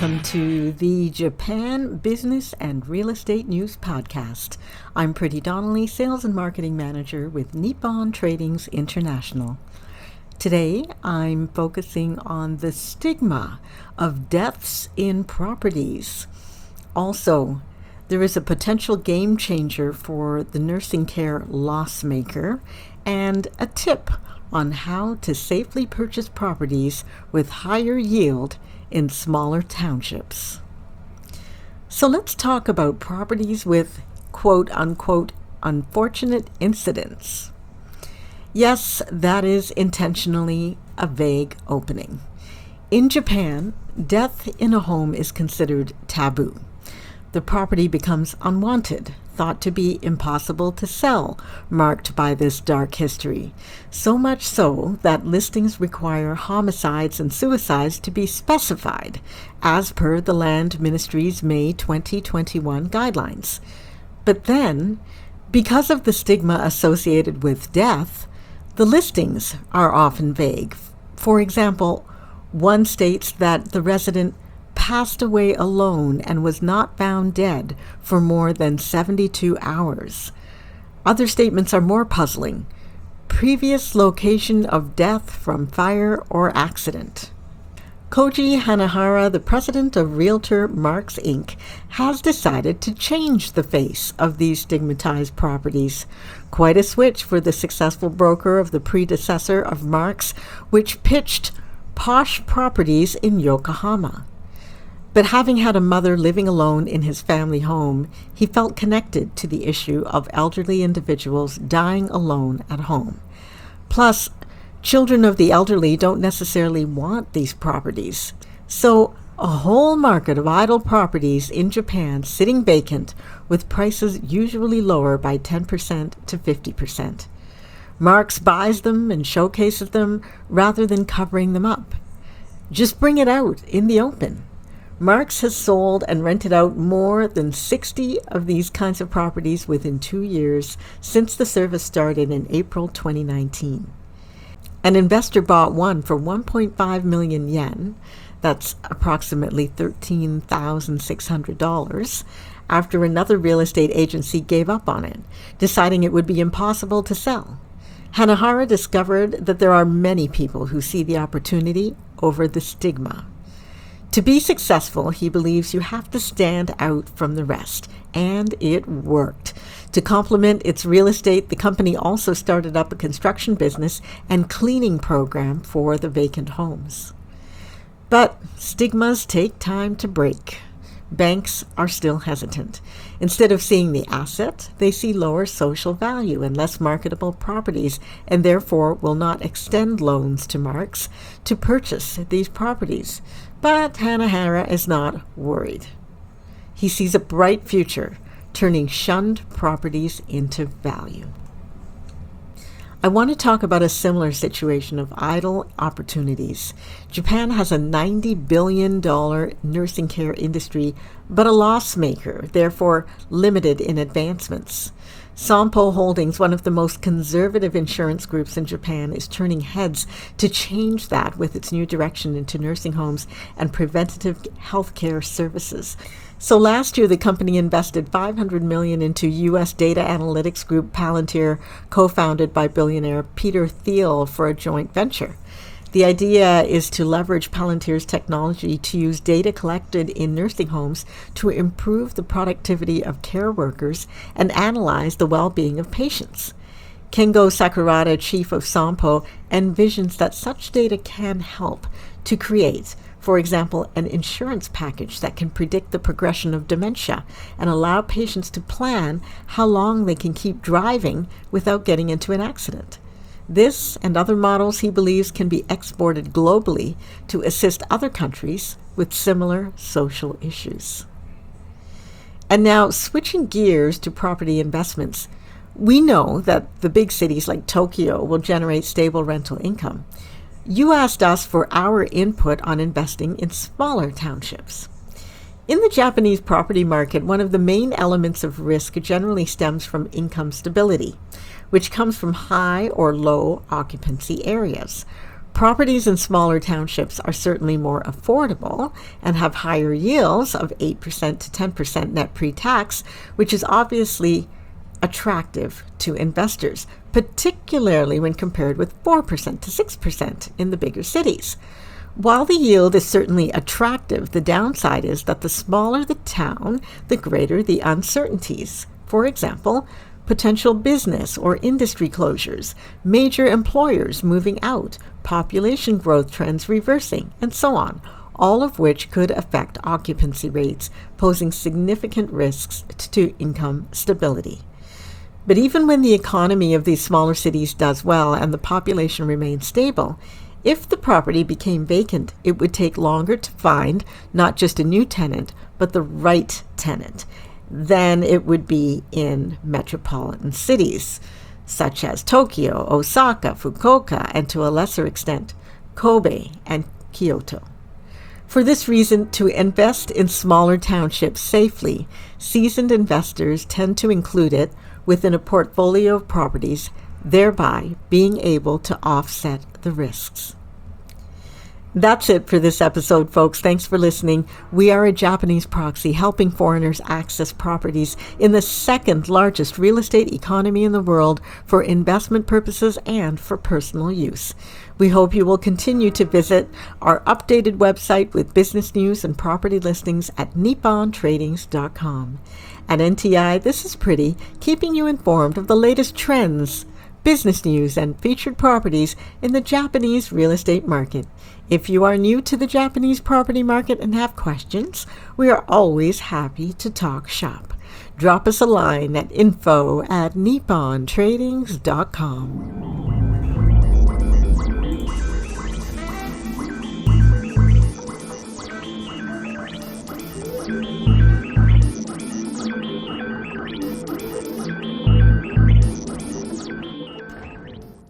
Welcome to the Japan Business and Real Estate News Podcast. I'm Pretty Donnelly, Sales and Marketing Manager with Nippon Tradings International. Today, I'm focusing on the stigma of deaths in properties. Also, there is a potential game changer for the nursing care loss maker and a tip on how to safely purchase properties with higher yield in smaller townships. So let's talk about properties with quote-unquote unfortunate incidents. Yes, that is intentionally a vague opening. In Japan, death in a home is considered taboo. The property becomes unwanted, thought to be impossible to sell, marked by this dark history. So much so that listings require homicides and suicides to be specified, as per the Land Ministry's May 2021 guidelines. But then, because of the stigma associated with death, the listings are often vague. For example, one states that the resident passed away alone and was not found dead for more than 72 hours. Other statements are more puzzling. Previous location of death from fire or accident. Koji Hanahara, the president of Realtor Marks Inc., has decided to change the face of these stigmatized properties. Quite a switch for the successful broker of the predecessor of Marks, which pitched posh properties in Yokohama. But having had a mother living alone in his family home, he felt connected to the issue of elderly individuals dying alone at home. Plus, children of the elderly don't necessarily want these properties. So, a whole market of idle properties in Japan sitting vacant with prices usually lower by 10% to 50%. Marks buys them and showcases them rather than covering them up. Just bring it out in the open. Marks has sold and rented out more than 60 of these kinds of properties within 2 years since the service started in April 2019. An investor bought one for 1.5 million yen, that's approximately $13,600, after another real estate agency gave up on it, deciding it would be impossible to sell. Hanahara discovered that there are many people who see the opportunity over the stigma. To be successful, he believes you have to stand out from the rest, and it worked. To complement its real estate, the company also started up a construction business and cleaning program for the vacant homes. But stigmas take time to break. Banks are still hesitant. Instead of seeing the asset, they see lower social value and less marketable properties, and therefore will not extend loans to Marks to purchase these properties. But Hanahara is not worried. He sees a bright future, turning shunned properties into value. I want to talk about a similar situation of idle opportunities. Japan has a $90 billion nursing care industry, but a loss maker, therefore limited in advancements. Sompo Holdings, one of the most conservative insurance groups in Japan, is turning heads to change that with its new direction into nursing homes and preventative health care services. So last year, the company invested $500 million into U.S. data analytics group Palantir, co-founded by billionaire Peter Thiel, for a joint venture. The idea is to leverage Palantir's technology to use data collected in nursing homes to improve the productivity of care workers and analyze the well-being of patients. Kengo Sakurada, chief of Sompo, envisions that such data can help to create, for example, an insurance package that can predict the progression of dementia and allow patients to plan how long they can keep driving without getting into an accident. This and other models, he believes, can be exported globally to assist other countries with similar social issues. And now, switching gears to property investments, we know that the big cities like Tokyo will generate stable rental income. You asked us for our input on investing in smaller townships. In the Japanese property market, one of the main elements of risk generally stems from income stability, which comes from high or low occupancy areas. Properties in smaller townships are certainly more affordable and have higher yields of 8% to 10% net pre-tax, which is obviously attractive to investors, particularly when compared with 4% to 6% in the bigger cities. While the yield is certainly attractive, the downside is that the smaller the town, the greater the uncertainties. For example, potential business or industry closures, major employers moving out, population growth trends reversing, and so on, all of which could affect occupancy rates, posing significant risks to income stability. But even when the economy of these smaller cities does well and the population remains stable, if the property became vacant, it would take longer to find not just a new tenant, but the right tenant than it would be in metropolitan cities, such as Tokyo, Osaka, Fukuoka, and to a lesser extent, Kobe and Kyoto. For this reason, to invest in smaller townships safely, seasoned investors tend to include it within a portfolio of properties, thereby being able to offset the risks. That's it for this episode, folks. Thanks for listening. We are a Japanese proxy helping foreigners access properties in the second largest real estate economy in the world for investment purposes and for personal use. We hope you will continue to visit our updated website with business news and property listings at nippontradings.com. At NTI, this is Pretty, keeping you informed of the latest trends, business news, and featured properties in the Japanese real estate market. If you are new to the Japanese property market and have questions, we are always happy to talk shop. Drop us a line at info@nippontradings.com.